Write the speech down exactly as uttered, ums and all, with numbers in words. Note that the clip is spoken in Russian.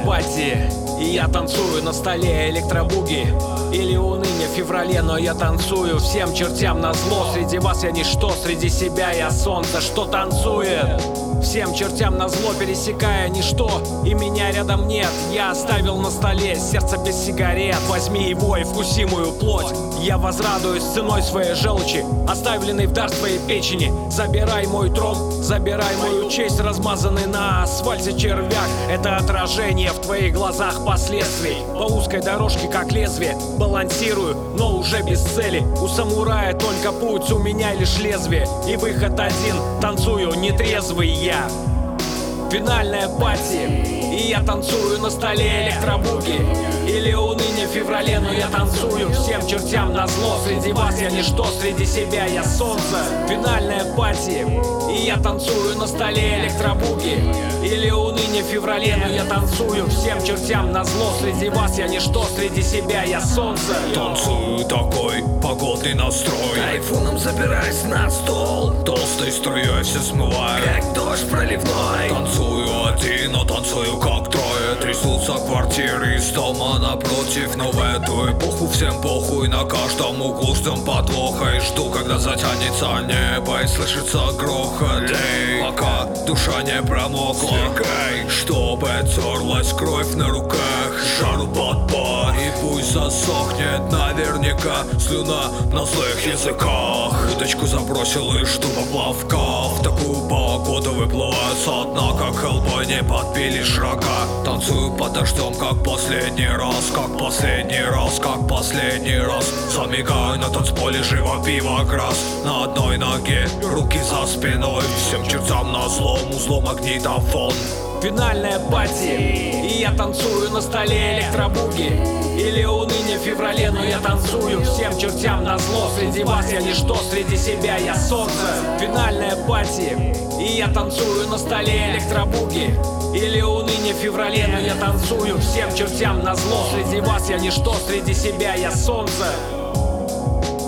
пати, и я танцую на столе электробуги. Или уныние в феврале, но я танцую всем чертям назло. Среди вас я ничто, среди себя я солнце, что танцует. Всем чертям назло, пересекая ничто, и меня рядом нет. Я оставил на столе сердце без сигарет. Возьми его и вкуси мою плоть. Я возрадуюсь ценой своей желчи, оставленной в дар своей печени. Забирай мой трон, забирай мою честь, размазанный на асфальте червяк. Это отражение в твоих глазах последствий. По узкой дорожке, как лезвие, балансирую, но уже без цели. У самурая только путь, у меня лишь лезвие. И выход один, танцую нетрезвый я. Финальная пати, и я танцую на столе электробуги. Или уныние в феврале, но я танцую всем чертям назло. Среди вас я ничто, среди себя я солнце. Финальная пати, и я танцую на столе электробуги. Или уныние в феврале, но я танцую всем чертям назло. Среди вас я ничто, среди себя я солнце. Танцую такой погодный настрой, тайфуном забираюсь на стол, толстой струей все смываю, как дождь проливной. Танцую один, но танцую как трое. Трясутся квартиры из дома напротив. Но в эту эпоху всем похуй. На каждом углу ждем подвоха. И жду, когда затянется небо и слышится грохот. Эй, пока душа не промокла, сверкай, чтобы терлась кровь на руках. Жару под пах, и пусть засохнет наверняка слюна на злых языках. Удочку забросил и жду поплавка. В такую погоду выплываю со дна, как хеллбой, не подбили шага. Танцую под дождем, как последний раз, как последний раз, как последний раз. Замигаю на танцполе, живо пиво крас. На одной ноге, руки за спиной, всем чертям на злом узлом магнитофон. Финальная пати, и я танцую на столе электробуги. Или уныние в феврале, но я танцую всем чертям назло. Среди вас я ничто, среди себя я солнце. Финальная пати, и я танцую на столе электробуги. Или уныние в феврале, но я танцую всем чертям назло. Среди вас я ничто, среди себя я солнце.